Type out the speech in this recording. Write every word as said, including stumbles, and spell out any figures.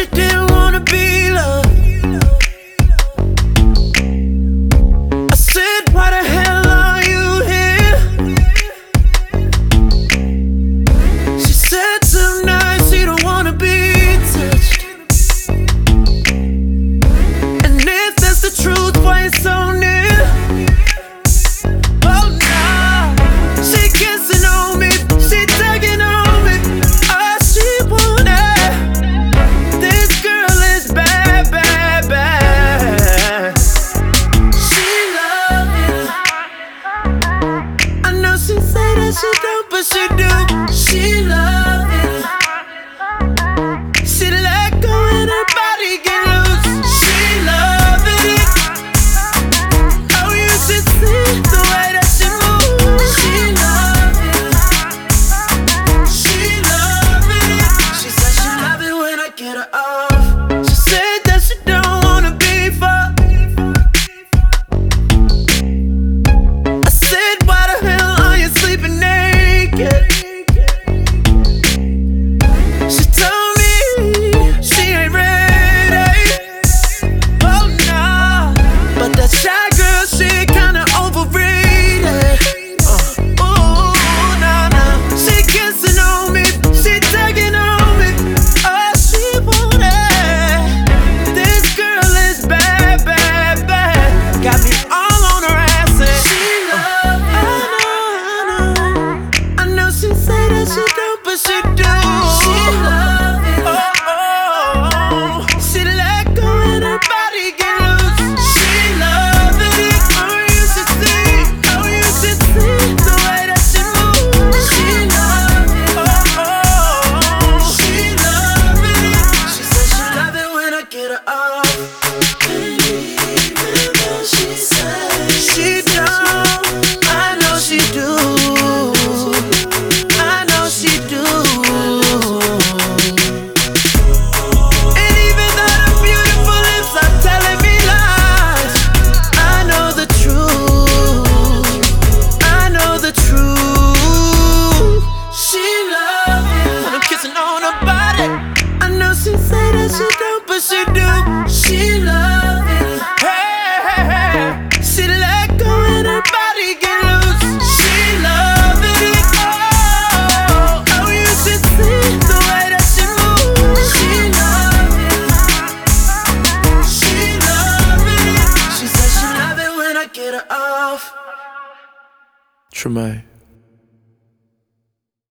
she didn't wanna be loved. I said, why the hell are you here? She said tonight she don't wanna be touched. And if that's the truth, why it's so near? Oh nah, she kissing on me, she tugging on me. All she wanted, this girl is bad, bad, bad. She love it. I know she say that she don't, but she do. She love it. She let go and her body get loose. She love it. Oh, you should see the way that she moves. She love it. She love it. She said she love it when I get her off. She said that she don't wanna be fucked. I said, why the hell are you sleeping naked? She told me she ain't ready. Oh nah, but that shy girl shit kinda overrated. Uh, ooh, nah, nah. She kissing on me, she tugging on me. All she wanted, this girl is bad, bad, bad. Got me all on her ass and she love it. I know, I know. I know she say that she don't, but she do. She love it. Oh, oh, oh. She let go and her body get loose. She love it. Oh, you should see. Oh, you should see the way that she moves. She love it. Oh, oh, oh. She love it. She said she love it when I get her off. She said she don't. I know she do. I know she do. And even though the beautiful lips are telling me lies, I know the truth. I know the truth. She love it when I'm kissing on her body. I know she say that she don't, but she do. She love it. Hey, hey, hey. She let go and her body get loose. She love it. Oh, oh, you should see the way that she moves. She love it. She love it. She said she love it when I get her off. Tremaine.